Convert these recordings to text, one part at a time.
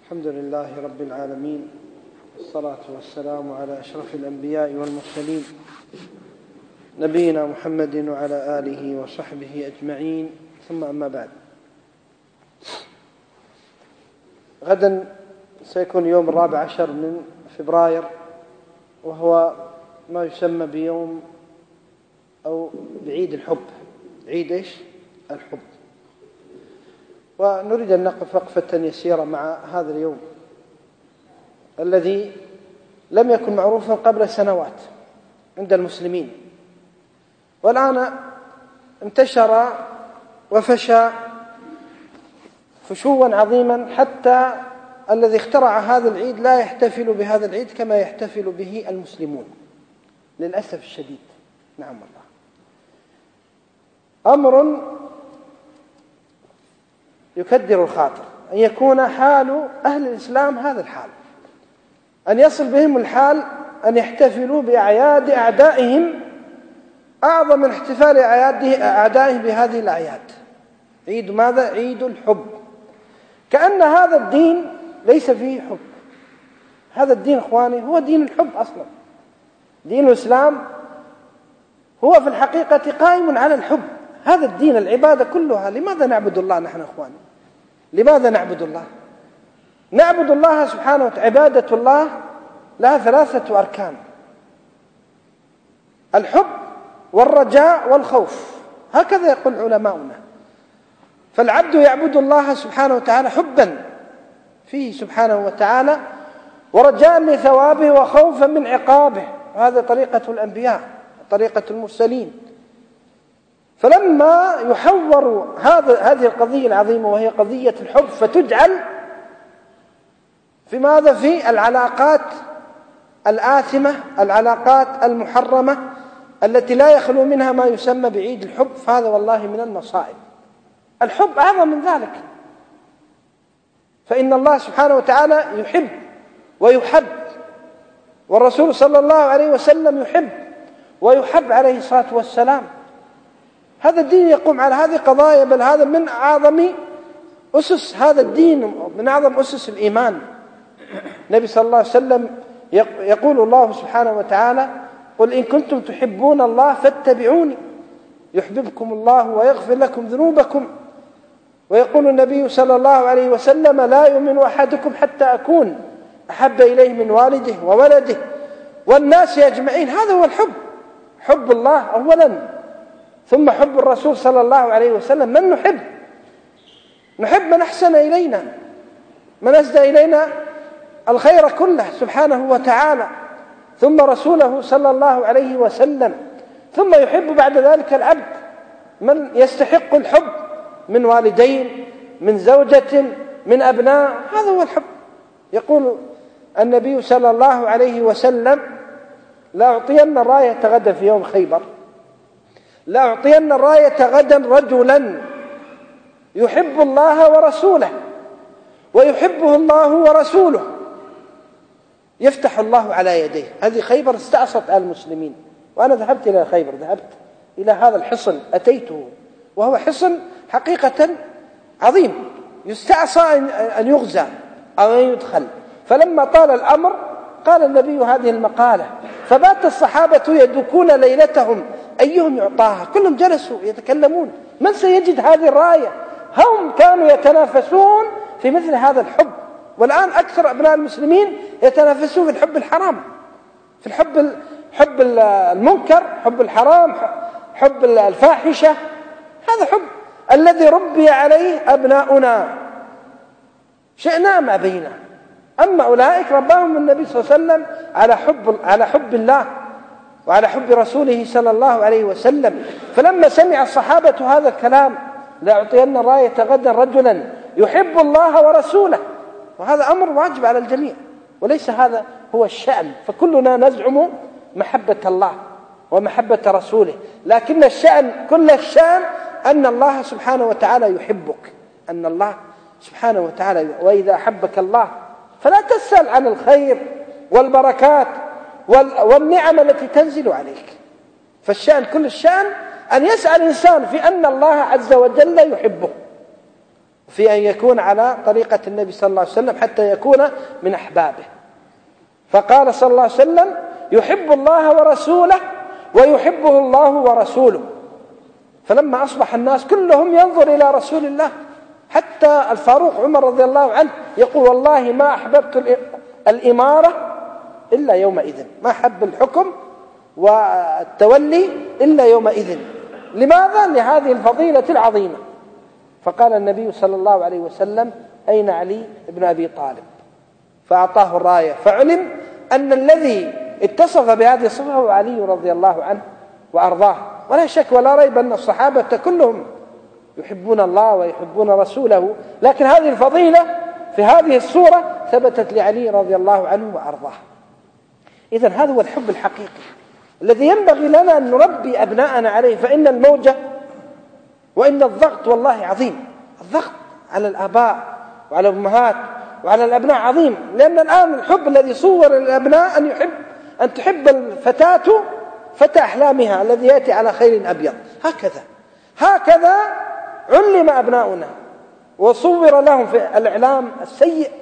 الحمد لله رب العالمين، والصلاة والسلام على أشرف الأنبياء والمرسلين نبينا محمد وعلى آله وصحبه أجمعين، ثم أما بعد. غدا سيكون يوم 14 من فبراير، وهو ما يسمى بيوم أو بعيد الحب. عيد إيش؟ الحب. ونريد أن نقف وقفة يسيرة مع هذا اليوم الذي لم يكن معروفا قبل سنوات عند المسلمين، والآن انتشر وفشى فشوا عظيما، حتى الذي اخترع هذا العيد لا يحتفل بهذا العيد كما يحتفل به المسلمون للأسف الشديد. نعم والله، أمر يكدر الخاطر أن يكون حال أهل الإسلام هذا الحال، أن يصل بهم الحال أن يحتفلوا بأعياد أعدائهم أعظم من احتفال أعدائهم بهذه الأعياد. عيد ماذا؟ عيد الحب. كأن هذا الدين ليس فيه حب. هذا الدين إخواني هو دين الحب أصلا. دين الإسلام هو في الحقيقة قائم على الحب. هذا الدين، العبادة كلها. لماذا نعبد الله نحن إخواني؟ لماذا نعبد الله؟ نعبد الله سبحانه وتعالى. عبادة الله لها 3 أركان: الحب والرجاء والخوف، هكذا يقول علماؤنا. فالعبد يعبد الله سبحانه وتعالى حبا فيه سبحانه وتعالى، ورجاء لثوابه وخوفا من عقابه، وهذا طريقة الأنبياء، طريقة المرسلين. فلما يحور هذه القضية العظيمة وهي قضية الحب، فتجعل في ماذا؟ في العلاقات الآثمة، العلاقات المحرمة التي لا يخلو منها ما يسمى بعيد الحب، فهذا والله من المصائب. الحب أعظم من ذلك، فإن الله سبحانه وتعالى يحب ويحب، والرسول صلى الله عليه وسلم يحب ويحب عليه الصلاة والسلام. هذا الدين يقوم على هذه قضايا، بل هذا من أعظم أسس هذا الدين، من أعظم أسس الإيمان. النبي صلى الله عليه وسلم يقول الله سبحانه وتعالى: قل إن كنتم تحبون الله فاتبعوني يحببكم الله ويغفر لكم ذنوبكم. ويقول النبي صلى الله عليه وسلم: لا يؤمن أحدكم حتى أكون أحب إليه من والده وولده والناس أجمعين. هذا هو الحب، حب الله أولا، ثم حب الرسول صلى الله عليه وسلم. من نحب؟ نحب من أحسن إلينا، من أسدى إلينا الخير كله سبحانه وتعالى، ثم رسوله صلى الله عليه وسلم، ثم يحب بعد ذلك العبد من يستحق الحب من والدين، من زوجة، من أبناء. هذا هو الحب. يقول النبي صلى الله عليه وسلم: لا أعطين الراية غدا في يوم خيبر، لا أعطين الراية غدا رجلا يحب الله ورسوله ويحبه الله ورسوله يفتح الله على يديه. هذه خيبر استعصت على المسلمين، وأنا ذهبت إلى خيبر، ذهبت إلى هذا الحصن، أتيته، وهو حصن حقيقة عظيم يستعصى أن يغزى أو أن يدخل. فلما طال الأمر قال النبي هذه المقالة، فبات الصحابة يدكون ليلتهم أيهم يعطاها. كلهم جلسوا يتكلمون: من سيجد هذه الراية؟ هم كانوا يتنافسون في مثل هذا الحب. والآن أكثر أبناء المسلمين يتنافسون في الحب الحرام، في حب المنكر، حب الحرام، حب الفاحشة. هذا حب الذي ربي عليه أبناؤنا، شئنا ما بينا. أما أولئك رباهم النبي صلى الله عليه وسلم على حب الله وعلى حب رسوله صلى الله عليه وسلم. فلما سمع الصحابة هذا الكلام: لا أعطين الراية غدا رجلا يحب الله ورسوله، وهذا أمر واجب على الجميع، وليس هذا هو الشأن. فكلنا نزعم محبة الله ومحبة رسوله، لكن الشأن، كل الشأن أن الله سبحانه وتعالى يحبك، أن الله سبحانه وتعالى. وإذا أحبك الله فلا تسأل عن الخير والبركات والنعم التي تنزل عليك. فالشأن، كل الشأن أن يسأل الإنسان في أن الله عز وجل يحبه. في أن يكون على طريقة النبي صلى الله عليه وسلم حتى يكون من أحبابه. فقال صلى الله عليه وسلم: يحب الله ورسوله ويحبه الله ورسوله. فلما أصبح الناس كلهم ينظر إلى رسول الله، حتى الفاروق عمر رضي الله عنه يقول: والله ما أحببت الإمارة إلا يومئذ، ما أحب الحكم والتولي إلا يومئذ. لماذا؟ لهذه الفضيلة العظيمة. فقال النبي صلى الله عليه وسلم: أين علي بن أبي طالب؟ فأعطاه الراية، فعلم أن الذي اتصف بهذه الصفة هو علي رضي الله عنه وأرضاه. ولا شك ولا ريب أن الصحابة كلهم يحبون الله ويحبون رسوله، لكن هذه الفضيلة في هذه الصورة ثبتت لعلي رضي الله عنه وأرضاه. إذن هذا هو الحب الحقيقي الذي ينبغي لنا أن نربي أبناءنا عليه. فإن الموجة وإن الضغط والله عظيم، الضغط على الآباء وعلى الأمهات وعلى الأبناء عظيم، لأن الآن الحب الذي صور الأبناء أن تحب الفتاة فتى أحلامها الذي يأتي على خيل أبيض. هكذا علم أبناؤنا وصور لهم في الإعلام السيء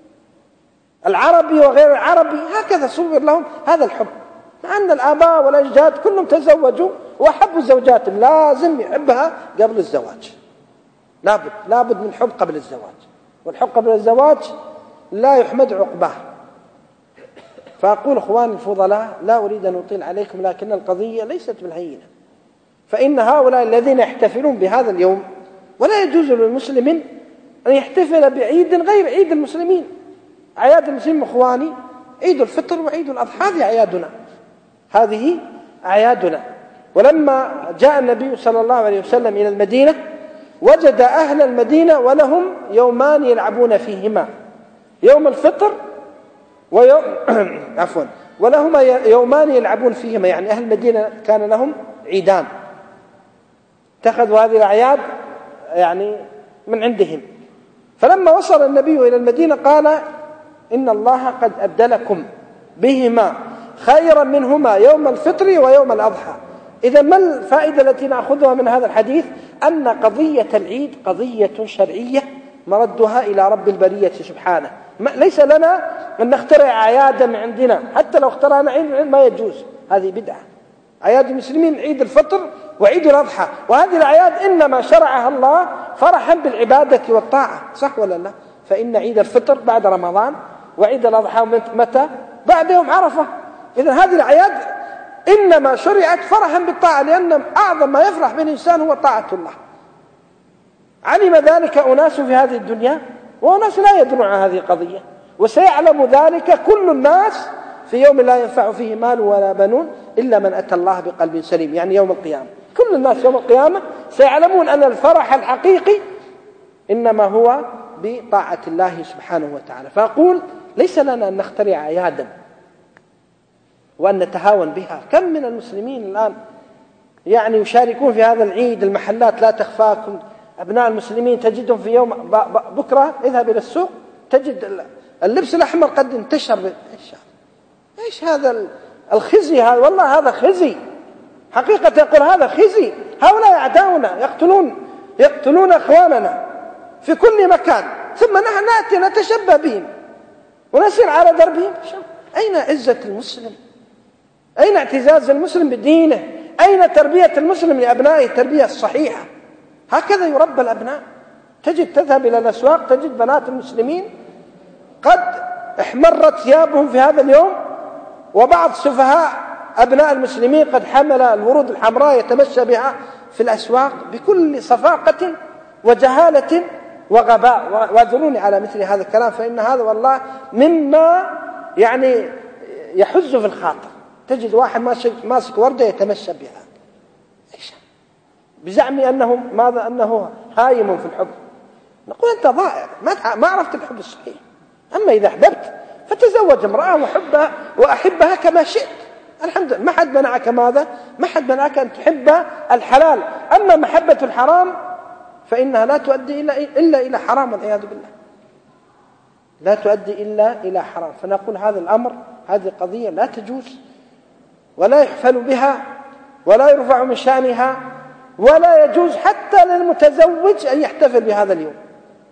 العربي وغير العربي، هكذا صور لهم هذا الحب، مع أن الآباء والأجداد كلهم تزوجوا وحبوا زوجاتهم، لازم يحبها قبل الزواج، لابد من حب قبل الزواج، والحب قبل الزواج لا يحمد عقباه. فأقول إخواني الفضلاء، لا أريد أن أطيل عليكم، لكن القضية ليست بالهينة. فإن هؤلاء الذين يحتفلون بهذا اليوم، ولا يجوز للمسلم أن يحتفل بعيد غير عيد المسلمين. أعياد المسلمين إخواني عيد الفطر وعيد الأضحى، هذه أعيادنا. ولما جاء النبي صلى الله عليه وسلم إلى المدينة وجد أهل المدينة ولهم يومان يلعبون فيهما، يوم الفطر ولهما يومان يلعبون فيهما، يعني أهل المدينة كان لهم عيدان، اتخذوا هذه الأعياد يعني من عندهم. فلما وصل النبي إلى المدينة قال: إن الله قد أبدلكم بهما خيرا منهما يوم الفطر ويوم الأضحى. إذا ما الفائدة التي نأخذها من هذا الحديث؟ أن قضية العيد قضية شرعية مردها إلى رب البرية سبحانه. ليس لنا أن نخترع أعيادا من عندنا، حتى لو اخترعنا عيد ما يجوز، هذه بدعة. أعياد المسلمين عيد الفطر وعيد الأضحى، وهذه الأعياد إنما شرعها الله فرحا بالعبادة والطاعة، صح ولا لا؟ فإن عيد الفطر بعد رمضان، وعيد الأضحى متى؟ بعد يوم عرفة. إذن هذه الأعياد إنما شرعت فرحا بالطاعة، لأن أعظم ما يفرح به الإنسان هو طاعة الله. علم ذلك أناس في هذه الدنيا وأناس لا يدرون عن هذه القضية، وسيعلم ذلك كل الناس في يوم لا ينفع فيه مال ولا بنون إلا من أتى الله بقلب سليم، يعني يوم القيامة. كل الناس يوم القيامة سيعلمون أن الفرح الحقيقي إنما هو بطاعة الله سبحانه وتعالى. فأقول ليس لنا أن نخترع أعيادا وأن نتهاون بها. كم من المسلمين الآن يعني يشاركون في هذا العيد، المحلات لا تخفاكم، أبناء المسلمين تجدهم في يوم بكرة اذهب إلى السوق تجد اللبس الأحمر قد انتشر. إيش هذا الخزي هذا؟ والله هذا خزي حقيقة، يقول هذا خزي. هؤلاء أعداؤنا يقتلون أخواننا في كل مكان، ثم نحن نأتي نتشبه بهم ونسير على دربهم. أين عزة المسلم؟ أين اعتزاز المسلم بدينه؟ أين تربية المسلم لأبنائه التربية الصحيحة؟ هكذا يربى الأبناء. تذهب إلى الأسواق تجد بنات المسلمين قد احمرت ثيابهم في هذا اليوم، وبعض سفهاء أبناء المسلمين قد حمل الورود الحمراء يتمشى بها في الأسواق بكل صفاقة وجهالة وغباء. واعذروني على مثل هذا الكلام، فإن هذا والله مما يعني يحز في الخاطر. تجد واحد ماسك وردة يتمشى بها بزعم أنه هايم في الحب. نقول أنت ضائع، ما عرفت الحب الصحيح. أما إذا أحببت فتزوج امرأة وأحبها كما شئت، الحمد لله. ما حد منعك ماذا؟ ما حد منعك أن تحب الحلال. أما محبة الحرام فإنها لا تؤدي إلا إلى حرام، والعياذ بالله، لا تؤدي إلا إلى حرام. فنقول هذا الأمر، هذه القضية لا تجوز، ولا يحفل بها، ولا يرفع من شأنها، ولا يجوز حتى للمتزوج أن يحتفل بهذا اليوم.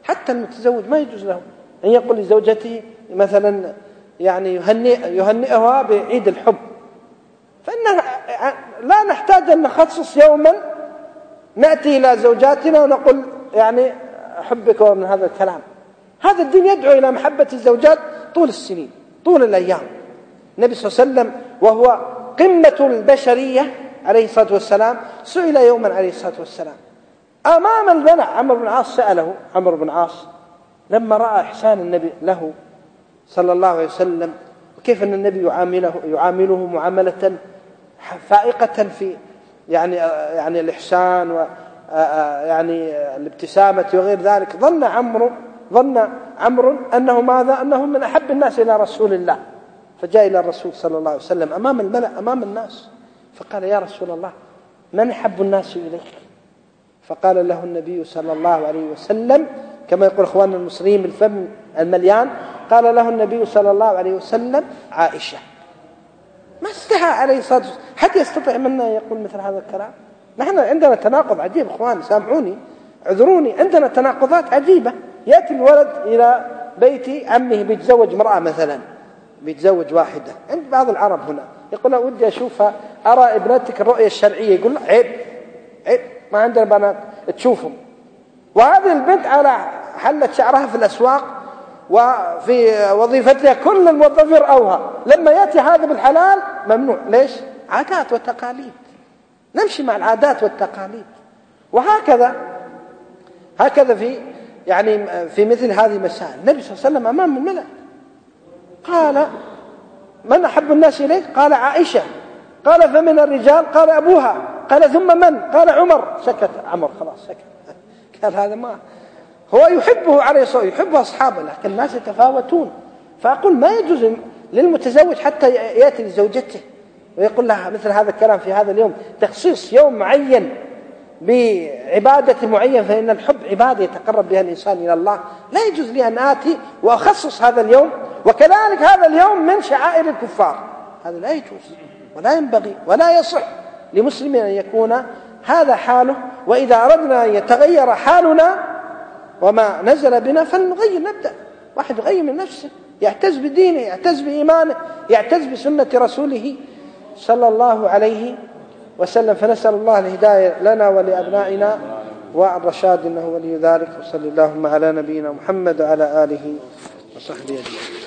حتى المتزوج ما يجوز له أن يقول لزوجته مثلا يعني يهنئها بعيد الحب، فإن لا نحتاج أن نخصص يوما نأتي إلى زوجاتنا ونقول يعني أحبك من هذا الكلام. هذا الدين يدعو إلى محبة الزوجات طول السنين طول الأيام. النبي صلى الله عليه وسلم وهو قمة البشرية عليه الصلاة والسلام سئل يوما عليه الصلاة والسلام أمام الملأ، عمرو بن العاص سأله، عمرو بن العاص لما رأى إحسان النبي له صلى الله عليه وسلم وكيف أن النبي يعامله معاملة فائقة في يعني الإحسان ويعني الابتسامة وغير ذلك، ظن عمرو أنه ماذا؟ أنه من أحب الناس إلى رسول الله، فجاء إلى الرسول صلى الله عليه وسلم أمام الملأ أمام الناس فقال يا رسول الله من أحب الناس إليك؟ فقال له النبي صلى الله عليه وسلم كما يقول إخواننا المصريين بالفم المليان، قال له النبي صلى الله عليه وسلم عائشة. ما استحى عليه الصلاة والسلام، حد يستطيع منا يقول مثل هذا الكلام؟ نحن عندنا تناقض عجيب إخوان، سامحوني اعذروني، عندنا تناقضات عجيبة. يأتي الولد إلى بيت عمه بيتزوج امرأة مثلا، بيتزوج واحدة، عند بعض العرب هنا يقول له ودي أشوفها أرى ابنتك الرؤية الشرعية، يقول له عيب ما عندنا بنات تشوفهم. وهذه البنت على حلت شعرها في الأسواق وفي وظيفتها كل الموظفين يرأوها، لما يأتي هذا بالحلال ممنوع. ليش؟ عادات وتقاليد، نمشي مع العادات والتقاليد. وهكذا في مثل هذه المسائل النبي صلى الله عليه وسلم أمام الملأ قال من أحب الناس إليك؟ قال عائشة. قال فمن الرجال؟ قال أبوها. قال ثم من؟ قال عمر. سكت عمر، خلاص سكت. قال هذا ما هو يحبه عليه الصلاة والسلام، يحب أصحابه، لكن الناس يتفاوتون. فأقول ما يجوز للمتزوج حتى يأتي لزوجته ويقول لها مثل هذا الكلام في هذا اليوم، تخصيص يوم معين بعبادة معين، فإن الحب عبادة يتقرب بها الإنسان إلى الله. لا يجوز لي أن آتي وأخصص هذا اليوم، وكذلك هذا اليوم من شعائر الكفار، هذا لا يجوز ولا ينبغي ولا يصح لمسلم أن يكون هذا حاله. وإذا أردنا أن يتغير حالنا وما نزل بنا فلنغير، نبدأ واحد يغير من نفسه، يعتز بدينه، يعتز بإيمانه، يعتز بسنة رسوله صلى الله عليه وسلم. فنسأل الله الهداية لنا ولأبنائنا والرشاد إنه ولي ذلك. وصلى اللهم على نبينا محمد وعلى آله وصحبه أجمعين.